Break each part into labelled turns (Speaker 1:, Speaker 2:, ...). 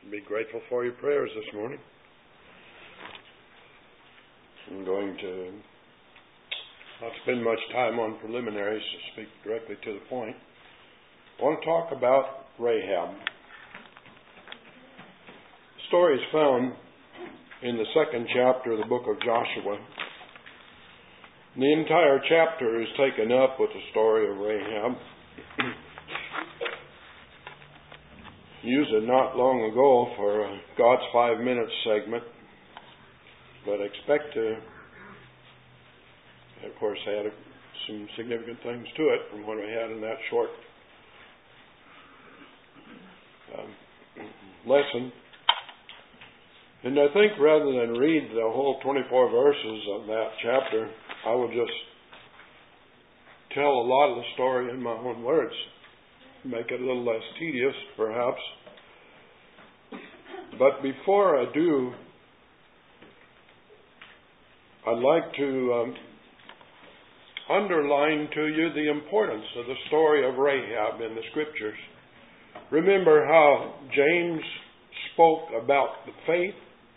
Speaker 1: Be grateful for your prayers this morning. I'm going to not spend much time on preliminaries, to speak directly to the point. I want to talk about Rahab. The story is found in the 2nd chapter of the book of Joshua. The entire chapter is taken up with the story of Rahab. Used it not long ago for a God's 5 Minutes segment, but expect to, of course, add some significant things to it from what I had in that short lesson. And I think rather than read the whole 24 verses of that chapter, I will just tell a lot of the story in my own words. Make it a little less tedious, perhaps. But before I do, I'd like to underline to you the importance of the story of Rahab in the Scriptures. Remember how James spoke about the faith.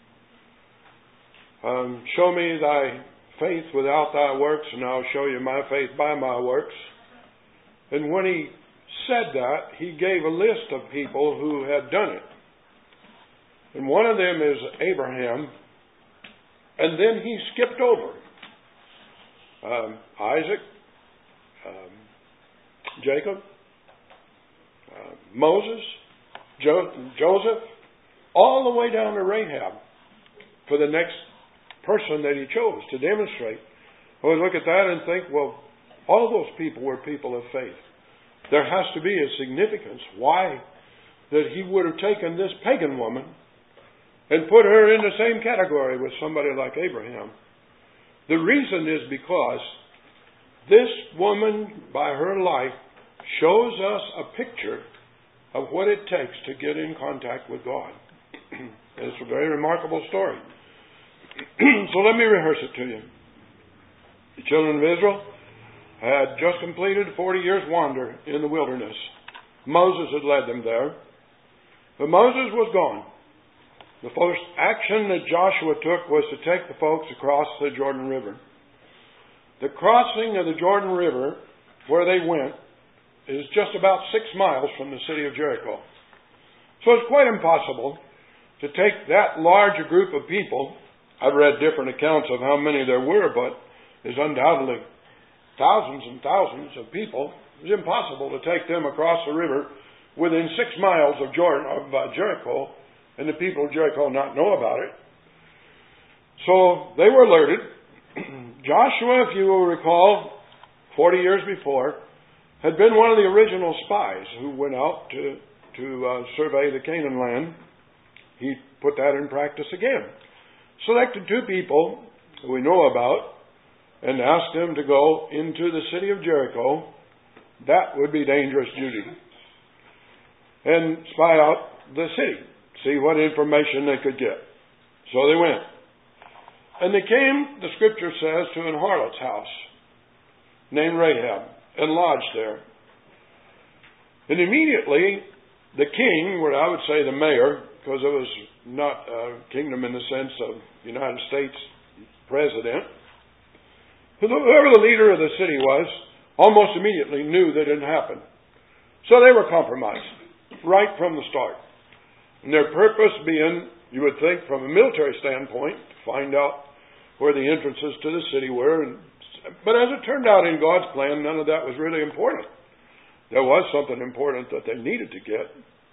Speaker 1: Show me thy faith without thy works, and I'll show you my faith by my works. And when he said that, he gave a list of people who had done it. And one of them is Abraham. And then he skipped over Isaac, Jacob, Moses, Joseph, all the way down to Rahab for the next person that he chose to demonstrate. I would look at that and think, well, all of those people were people of faith. There has to be a significance why that he would have taken this pagan woman and put her in the same category with somebody like Abraham. The reason is because this woman, by her life, shows us a picture of what it takes to get in contact with God. It's a very remarkable story. So let me rehearse it to you. The children of Israel had just completed 40 years' wander in the wilderness. Moses had led them there. But Moses was gone. The first action that Joshua took was to take the folks across the Jordan River. The crossing of the Jordan River, where they went, is just about 6 miles from the city of Jericho. So it's quite impossible to take that large a group of people. I've read different accounts of how many there were, but there's undoubtedly thousands and thousands of people. It was impossible to take them across the river within 6 miles of Jericho, and the people of Jericho not know about it. So they were alerted. Joshua, if you will recall, 40 years before, had been one of the original spies who went out to survey the Canaan land. He put that in practice again. Selected 2 people who we know about and asked them to go into the city of Jericho. That would be dangerous duty. And spy out the city. See what information they could get. So they went. And they came, the Scripture says, to an harlot's house named Rahab and lodged there. And immediately the king, what I would say the mayor, because it was not a kingdom in the sense of United States president, whoever the leader of the city was, almost immediately knew that it had happened. So they were compromised right from the start. And their purpose being, you would think from a military standpoint, to find out where the entrances to the city were. But as it turned out in God's plan, none of that was really important. There was something important that they needed to get.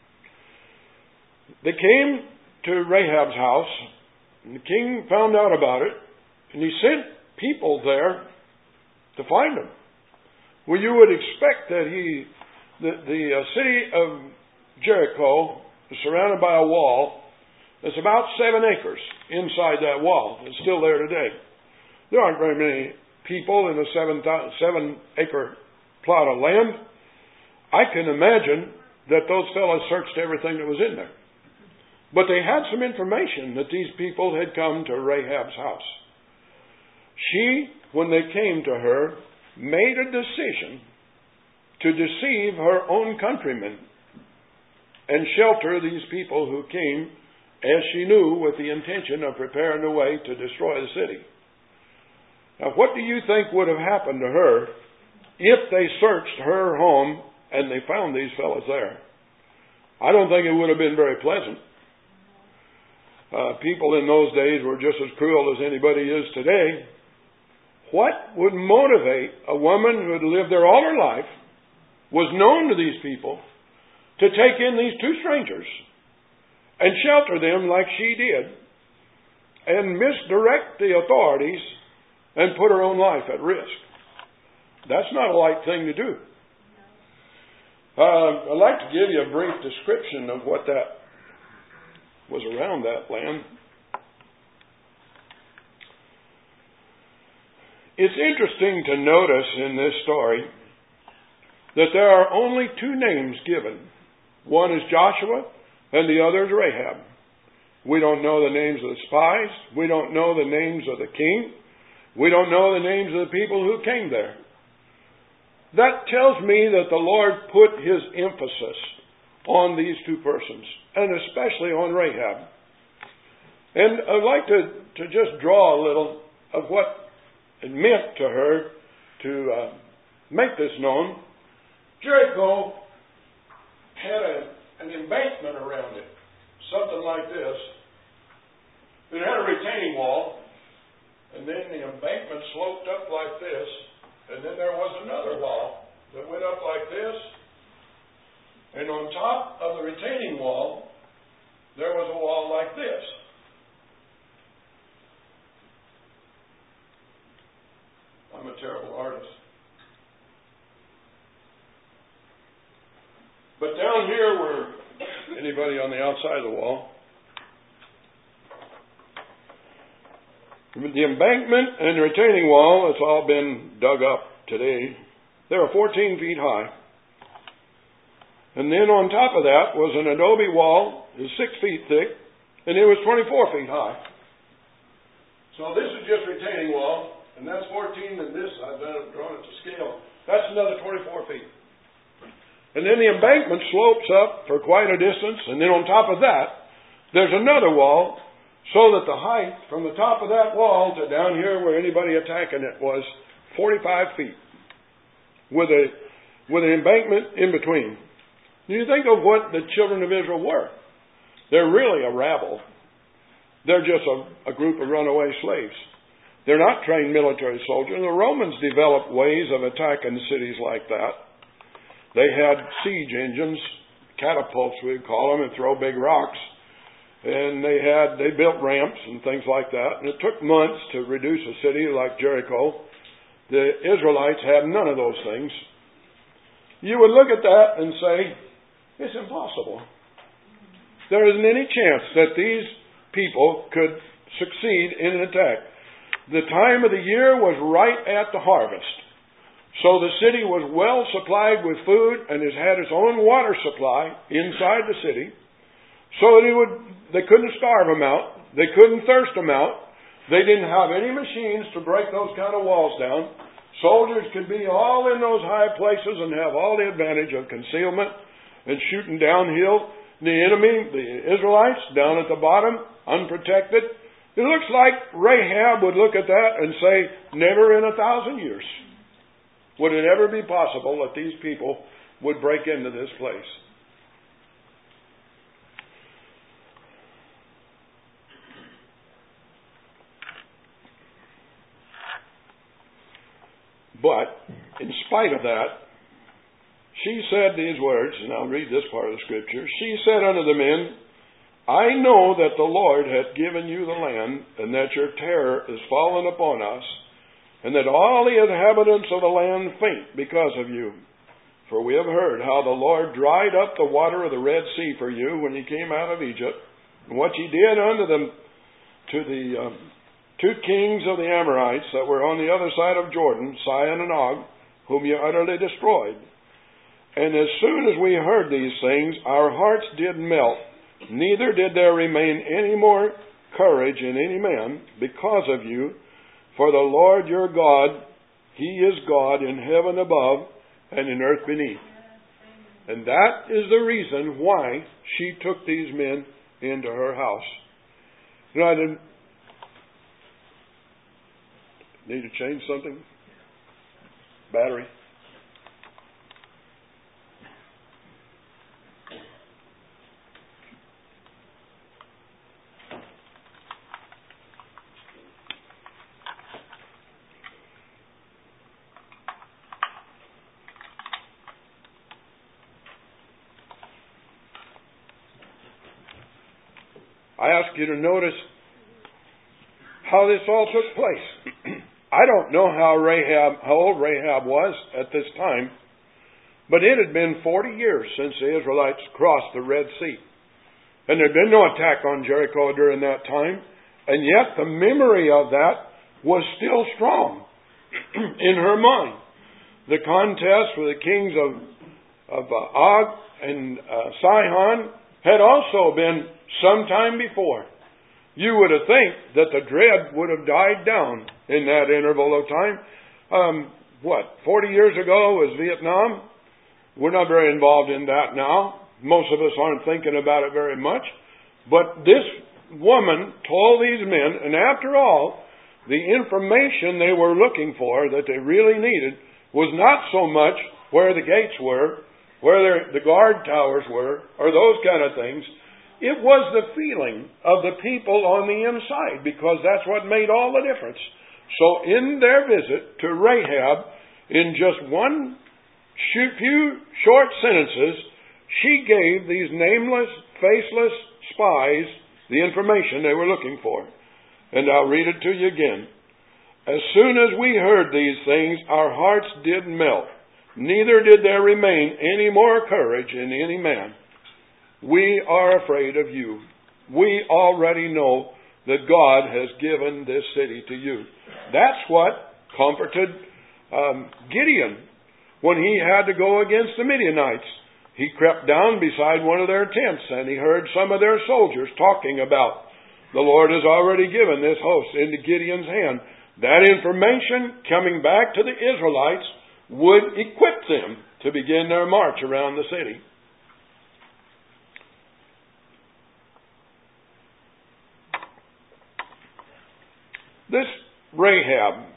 Speaker 1: They came to Rahab's house, and the king found out about it, and he sent people there to find them. Well, you would expect that the city of Jericho is surrounded by a wall that's about 7 acres inside that wall. It's still there today. There aren't very many people in a 7-acre plot of land. I can imagine that those fellows searched everything that was in there. But they had some information that these people had come to Rahab's house. She, when they came to her, made a decision to deceive her own countrymen and shelter these people who came, as she knew, with the intention of preparing the way to destroy the city. Now, what do you think would have happened to her if they searched her home and they found these fellows there? I don't think it would have been very pleasant. People in those days were just as cruel as anybody is today. What would motivate a woman who had lived there all her life, was known to these people, to take in these two strangers and shelter them like she did and misdirect the authorities and put her own life at risk? That's not a light thing to do. I'd like to give you a brief description of what that was around that land. It's interesting to notice in this story that there are only two names given. One is Joshua and the other is Rahab. We don't know the names of the spies. We don't know the names of the king. We don't know the names of the people who came there. That tells me that the Lord put His emphasis on these two persons, and especially on Rahab. And I'd like to just draw a little of what it meant to her to make this known. Jericho had an embankment around it, something like this. It had a retaining wall, and then the embankment sloped up like this, and then there was another wall that went up like this, and on top of the retaining wall, there was a wall like this. I'm a terrible artist. But down here were anybody on the outside of the wall. The embankment and the retaining wall, it's all been dug up today. They were 14 feet high. And then on top of that was an adobe wall, it was 6 feet thick, and it was 24 feet high. So this is just retaining wall, and that's 14, and this, I've drawn it to scale. That's another 24 feet. And then the embankment slopes up for quite a distance, and then on top of that, there's another wall, so that the height from the top of that wall to down here where anybody attacking it was 45 feet, with an embankment in between. Do you think of what the children of Israel were? They're really a rabble. They're just a group of runaway slaves. They're not trained military soldiers. The Romans developed ways of attacking cities like that. They had siege engines, catapults we'd call them, and throw big rocks. And they built ramps and things like that. And it took months to reduce a city like Jericho. The Israelites had none of those things. You would look at that and say, it's impossible. There isn't any chance that these people could succeed in an attack. The time of the year was right at the harvest. So the city was well supplied with food and it had its own water supply inside the city. So that they couldn't starve them out. They couldn't thirst them out. They didn't have any machines to break those kind of walls down. Soldiers could be all in those high places and have all the advantage of concealment and shooting downhill. The enemy, the Israelites, down at the bottom, unprotected. It looks like Rahab would look at that and say, never in 1,000 years would it ever be possible that these people would break into this place. But, in spite of that, she said these words, and I'll read this part of the scripture. She said unto the men, I know that the Lord hath given you the land, and that your terror is fallen upon us, and that all the inhabitants of the land faint because of you. For we have heard how the Lord dried up the water of the Red Sea for you when you came out of Egypt, and what ye did unto them, to the two kings of the Amorites that were on the other side of Jordan, Sihon and Og, whom you utterly destroyed. And as soon as we heard these things, our hearts did melt, neither did there remain any more courage in any man because of you. For the Lord your God, He is God in heaven above and in earth beneath. And that is the reason why she took these men into her house. You know, I didn't need to change something. Battery. I ask you to notice how this all took place. I don't know how old Rahab was at this time, but it had been 40 years since the Israelites crossed the Red Sea. And there had been no attack on Jericho during that time, and yet the memory of that was still strong in her mind. The contest with the kings of Og and Sihon had also been some time before. You would have think that the dread would have died down in that interval of time. 40 years ago was Vietnam? We're not very involved in that now. Most of us aren't thinking about it very much. But this woman told these men, and after all, the information they were looking for that they really needed was not so much where the gates were, where the guard towers were, or those kind of things. It was the feeling of the people on the inside, because that's what made all the difference. So in their visit to Rahab, in just few short sentences, she gave these nameless, faceless spies the information they were looking for. And I'll read it to you again. As soon as we heard these things, our hearts did melt. Neither did there remain any more courage in any man. We are afraid of you. We already know that God has given this city to you. That's what comforted Gideon when he had to go against the Midianites. He crept down beside one of their tents and he heard some of their soldiers talking about, the Lord has already given this host into Gideon's hand. That information coming back to the Israelites would equip them to begin their march around the city. This Rahab,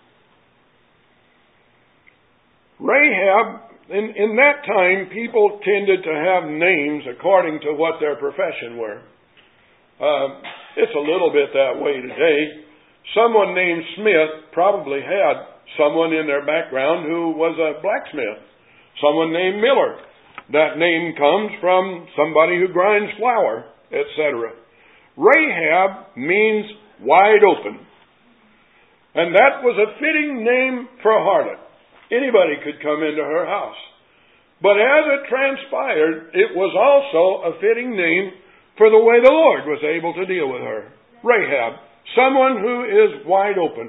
Speaker 1: in that time, people tended to have names according to what their profession were. It's a little bit that way today. Someone named Smith probably had someone in their background who was a blacksmith. Someone named Miller. That name comes from somebody who grinds flour, etc. Rahab means wide open. And that was a fitting name for a harlot. Anybody could come into her house. But as it transpired, it was also a fitting name for the way the Lord was able to deal with her. Rahab, someone who is wide open.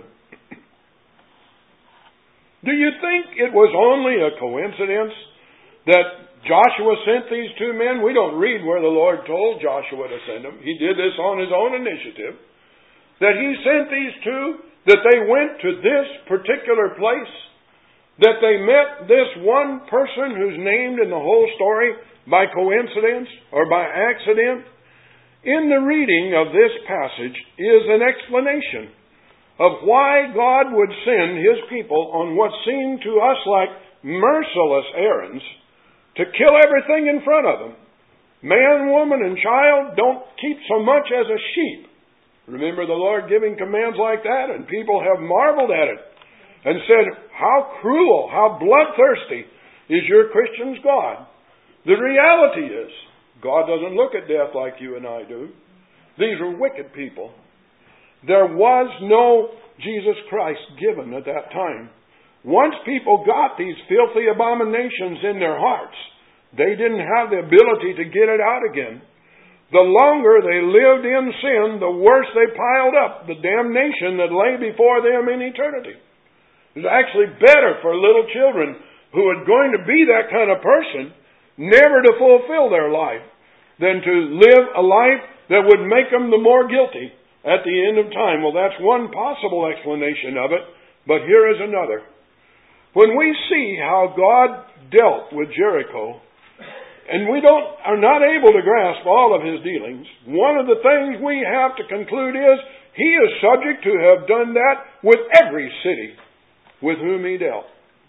Speaker 1: Do you think it was only a coincidence that Joshua sent these two men? We don't read where the Lord told Joshua to send them. He did this on his own initiative. That he sent these two, that they went to this particular place, that they met this one person who's named in the whole story by coincidence or by accident. In the reading of this passage is an explanation of why God would send His people on what seemed to us like merciless errands to kill everything in front of them. Man, woman, and child don't keep so much as a sheep. Remember the Lord giving commands like that, and people have marveled at it and said, how cruel, how bloodthirsty is your Christian's God. The reality is, God doesn't look at death like you and I do. These are wicked people. There was no Jesus Christ given at that time. Once people got these filthy abominations in their hearts, they didn't have the ability to get it out again. The longer they lived in sin, the worse they piled up the damnation that lay before them in eternity. It was actually better for little children who are going to be that kind of person never to fulfill their life than to live a life that would make them the more guilty at the end of time. Well, that's one possible explanation of it, but here is another. When we see how God dealt with Jericho, and we are not able to grasp all of his dealings, one of the things we have to conclude is he is subject to have done that with every city with whom he dealt.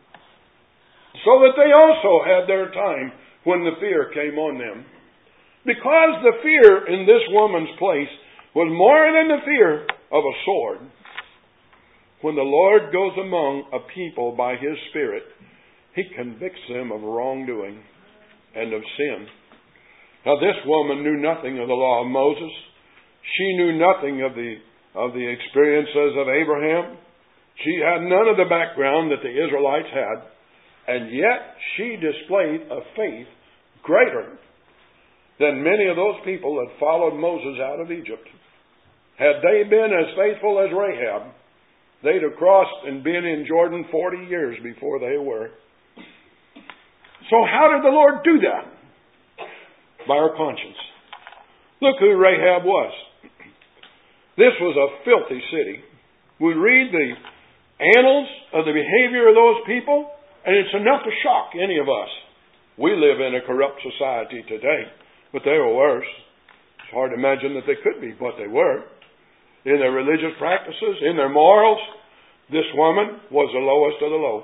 Speaker 1: So that they also had their time when the fear came on them. Because the fear in this woman's place was more than the fear of a sword. When the Lord goes among a people by His Spirit, He convicts them of wrongdoing and of sin. Now this woman knew nothing of the law of Moses. She knew nothing of the experiences of Abraham. She had none of the background that the Israelites had. And yet she displayed a faith greater than many of those people that followed Moses out of Egypt. Had they been as faithful as Rahab, they'd have crossed and been in Jordan 40 years before they were. So how did the Lord do that? By our conscience. Look who Rahab was. This was a filthy city. We read the annals of the behavior of those people, and it's enough to shock any of us. We live in a corrupt society today, but they were worse. It's hard to imagine that they could be what they were. In their religious practices, in their morals, this woman was the lowest of the low.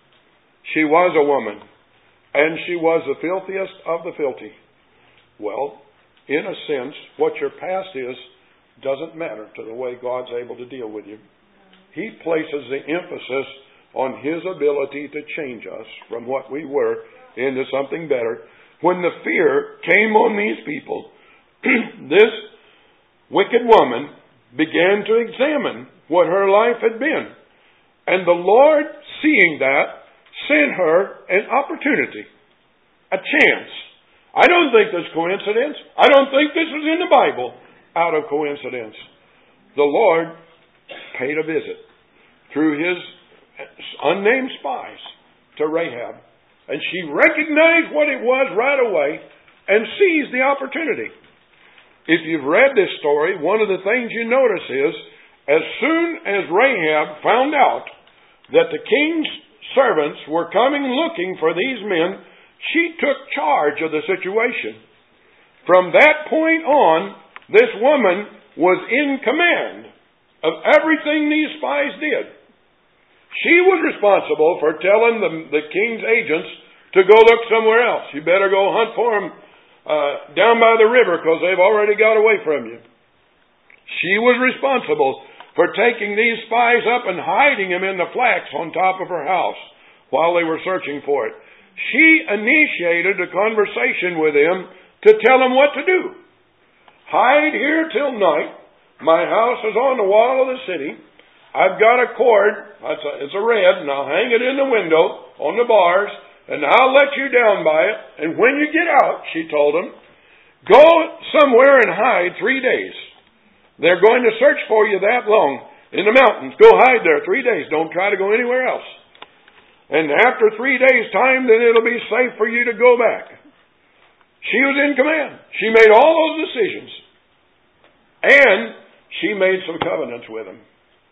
Speaker 1: She was a woman, and she was the filthiest of the filthy. Well, in a sense, what your past is doesn't matter to the way God's able to deal with you. He places the emphasis on His ability to change us from what we were into something better. When the fear came on these people, this wicked woman began to examine what her life had been. And the Lord, seeing that, sent her an opportunity, a chance. I don't think this is coincidence. I don't think this is in the Bible out of coincidence. The Lord paid a visit through His unnamed spies to Rahab. And she recognized what it was right away and seized the opportunity. If you've read this story, one of the things you notice is, as soon as Rahab found out that the king's servants were coming looking for these men, she took charge of the situation. From that point on, this woman was in command of everything these spies did. She was responsible for telling the king's agents to go look somewhere else. You better go hunt for them down by the river because they've already got away from you. She was responsible for taking these spies up and hiding them in the flax on top of her house while they were searching for it. She initiated a conversation with them to tell them what to do. Hide here till night. My house is on the wall of the city. I've got a cord. It's a red, and I'll hang it in the window on the bars, and I'll let you down by it. And when you get out, she told them, go somewhere and hide 3 days. They're going to search for you that long in the mountains. Go hide there 3 days. Don't try to go anywhere else. And after 3 days' time, then it'll be safe for you to go back. She was in command. She made all those decisions. And she made some covenants with them.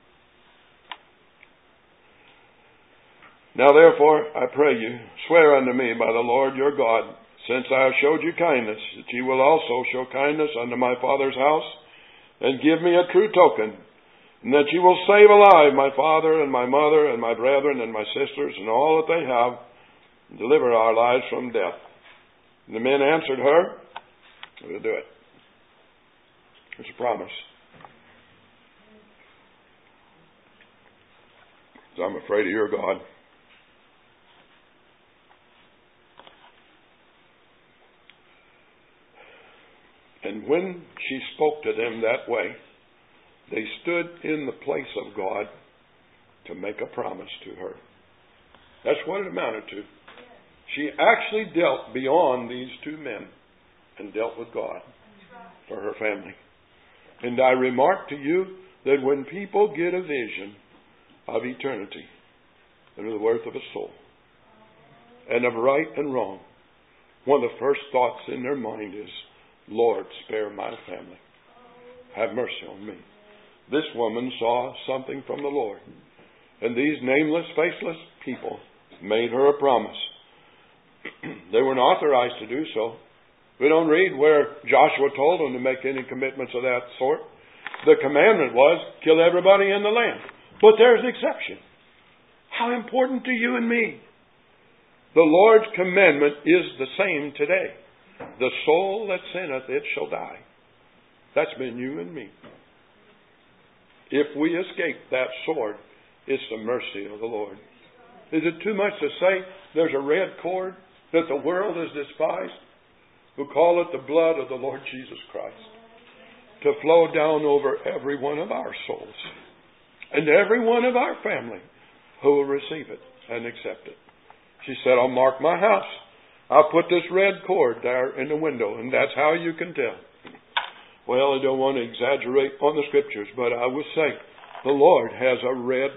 Speaker 1: Now therefore, I pray you, swear unto me by the Lord your God, since I have showed you kindness, that ye will also show kindness unto my father's house, and give me a true token, and that ye will save alive my father and my mother and my brethren and my sisters and all that they have, and deliver our lives from death. And the men answered her, we'll do it. It's a promise. So I'm afraid of your God. And when she spoke to them that way, they stood in the place of God to make a promise to her. That's what it amounted to. She actually dealt beyond these two men and dealt with God for her family. And I remark to you that when people get a vision of eternity and of the worth of a soul and of right and wrong, one of the first thoughts in their mind is, Lord, spare my family. Have mercy on me. This woman saw something from the Lord. And these nameless, faceless people made her a promise. They weren't authorized to do so. We don't read where Joshua told them to make any commitments of that sort. The commandment was, kill everybody in the land. But there's an exception. How important to you and me. The Lord's commandment is the same today. The soul that sinneth, it shall die. That's been you and me. If we escape that sword, it's the mercy of the Lord. Is it too much to say there's a red cord that the world has despised? Who call it the blood of the Lord Jesus Christ, to flow down over every one of our souls and every one of our family who will receive it and accept it. She said, I'll mark my house. I'll put this red cord there in the window, and that's how you can tell. Well, I don't want to exaggerate on the Scriptures, but I will say the Lord has a red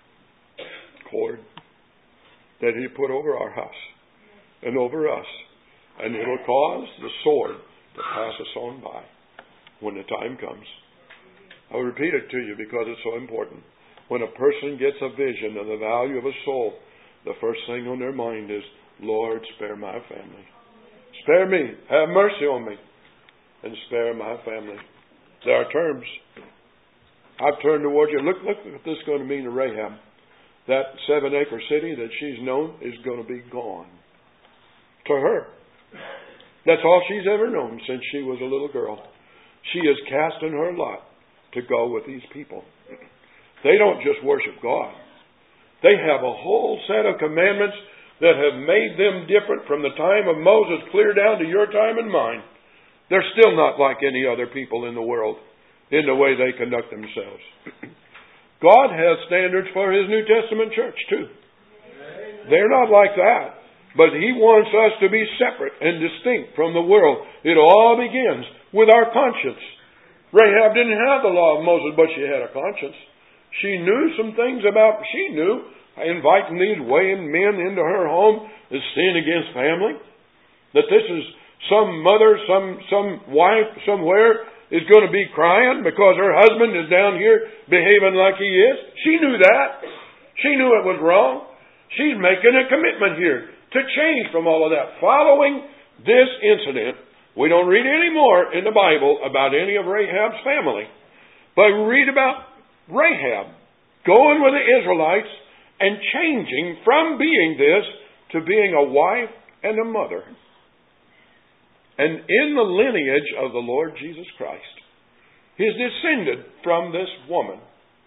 Speaker 1: cord that He put over our house and over us. And it'll cause the sword to pass us on by when the time comes. I'll repeat it to you because it's so important. When a person gets a vision of the value of a soul, the first thing on their mind is, Lord, spare my family. Spare me. Have mercy on me. And spare my family. There are terms. I've turned towards you. Look what this is going to mean to Rahab. That 7-acre city that she's known is going to be gone. To her. That's all she's ever known since she was a little girl. She is cast in her lot to go with these people. They don't just worship God. They have a whole set of commandments that have made them different from the time of Moses clear down to your time and mine. They're still not like any other people in the world in the way they conduct themselves. God has standards for His New Testament church too. They're not like that. But He wants us to be separate and distinct from the world. It all begins with our conscience. Rahab didn't have the law of Moses, but she had a conscience. She knew some things about, she knew inviting these weighing men into her home is sin against family. That this is some mother, some wife somewhere is going to be crying because her husband is down here behaving like he is. She knew that. She knew it was wrong. She's making a commitment here to change from all of that. Following this incident, we don't read any more in the Bible about any of Rahab's family. But we read about Rahab going with the Israelites and changing from being this to being a wife and a mother. And in the lineage of the Lord Jesus Christ, He's descended from this woman.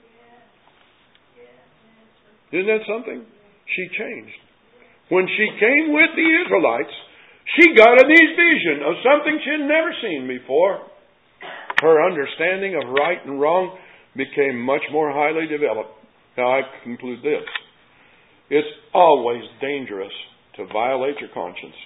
Speaker 1: Isn't that something? She changed. When she came with the Israelites, she got a vision of something she had never seen before. Her understanding of right and wrong became much more highly developed. Now I conclude this. It's always dangerous to violate your conscience.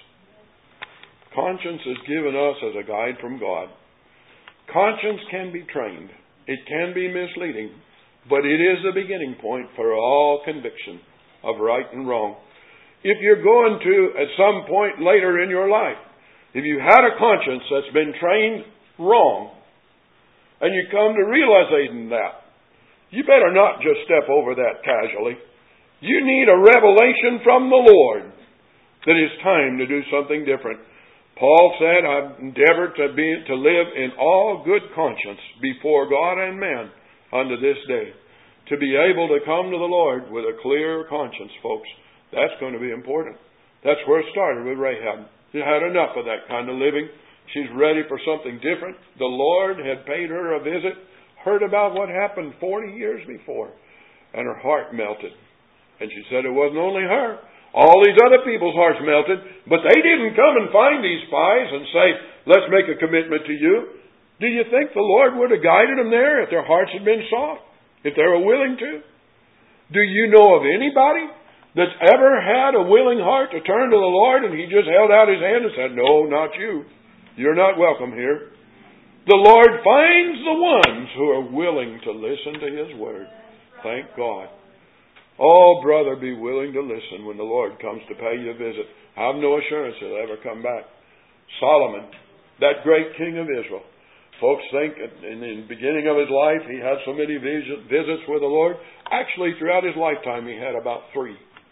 Speaker 1: Conscience is given us as a guide from God. Conscience can be trained. It can be misleading. But it is the beginning point for all conviction of right and wrong. If you're going to, at some point later in your life, if you had a conscience that's been trained wrong, and you come to realizing that, you better not just step over that casually. You need a revelation from the Lord that it's time to do something different. Paul said, I've endeavored to live in all good conscience before God and man unto this day. To be able to come to the Lord with a clear conscience, folks. That's going to be important. That's where it started with Rahab. She had enough of that kind of living. She's ready for something different. The Lord had paid her a visit, heard about what happened 40 years before, and her heart melted. And she said it wasn't only her. All these other people's hearts melted, but they didn't come and find these spies and say, let's make a commitment to you. Do you think the Lord would have guided them there if their hearts had been soft? If they were willing to? Do you know of anybody that's ever had a willing heart to turn to the Lord and He just held out His hand and said, no, not you. You're not welcome here. The Lord finds the ones who are willing to listen to His word. Thank God. Oh, brother, be willing to listen when the Lord comes to pay you a visit. I have no assurance He'll ever come back. Solomon, that great king of Israel. Folks think in the beginning of his life he had so many visits with the Lord. Actually, throughout his lifetime he had about 3.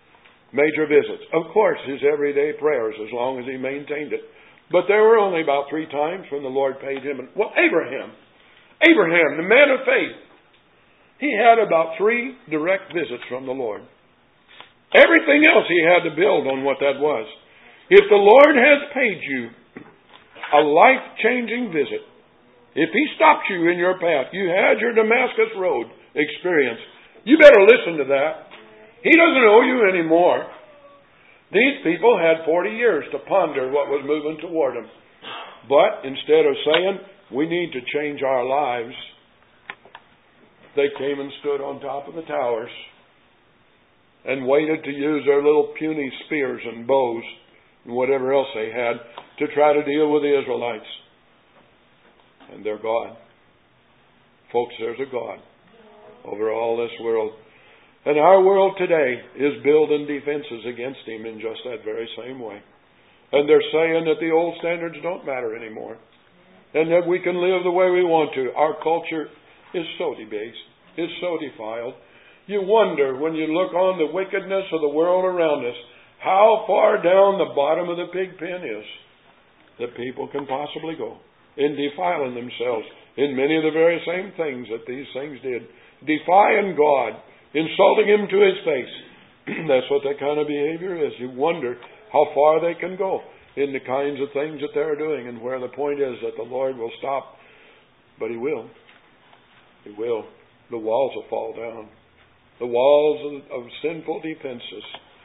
Speaker 1: major visits. Of course, his everyday prayers, as long as he maintained it. But there were only about 3 times when the Lord paid him. Well, Abraham, the man of faith, he had about 3 direct visits from the Lord. Everything else he had to build on what that was. If the Lord has paid you a life-changing visit, if he stopped you in your path, you had your Damascus Road experience, you better listen to that. He doesn't owe you any more. These people had 40 years to ponder what was moving toward them. But instead of saying, we need to change our lives, they came and stood on top of the towers and waited to use their little puny spears and bows and whatever else they had to try to deal with the Israelites. And they're God. Folks, there's a God over all this world. And our world today is building defenses against him in just that very same way. And they're saying that the old standards don't matter anymore. And that we can live the way we want to. Our culture is so debased, is so defiled. You wonder, when you look on the wickedness of the world around us, how far down the bottom of the pig pen is that people can possibly go in defiling themselves in many of the very same things that these things did. Defying God, insulting him to his face. That's what that kind of behavior is. You wonder how far they can go in the kinds of things that they're doing, and where the point is that the Lord will stop. But he will. He will. The walls will fall down. The walls of sinful defenses.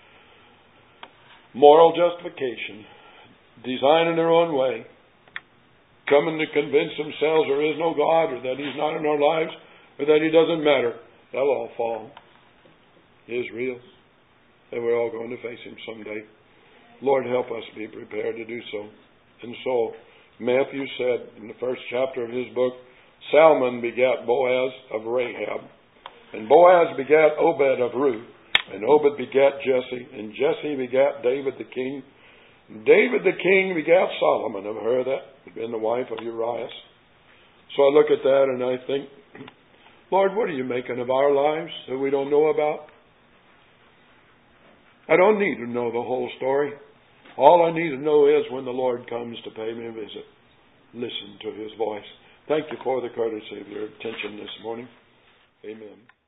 Speaker 1: Moral justification. Designing their own way. Coming to convince themselves there is no God, or that he's not in our lives, or that he doesn't matter. That'll all fall. He is real. And we're all going to face him someday. Lord, help us be prepared to do so. And so, Matthew said in the first chapter of his book, Salmon begat Boaz of Rahab, and Boaz begat Obed of Ruth, and Obed begat Jesse, and Jesse begat David the king. David the king begat Solomon of her that had been the wife of Uriah. So I look at that and I think, Lord, what are you making of our lives that we don't know about? I don't need to know the whole story. All I need to know is when the Lord comes to pay me a visit, listen to his voice. Thank you for the courtesy of your attention this morning. Amen.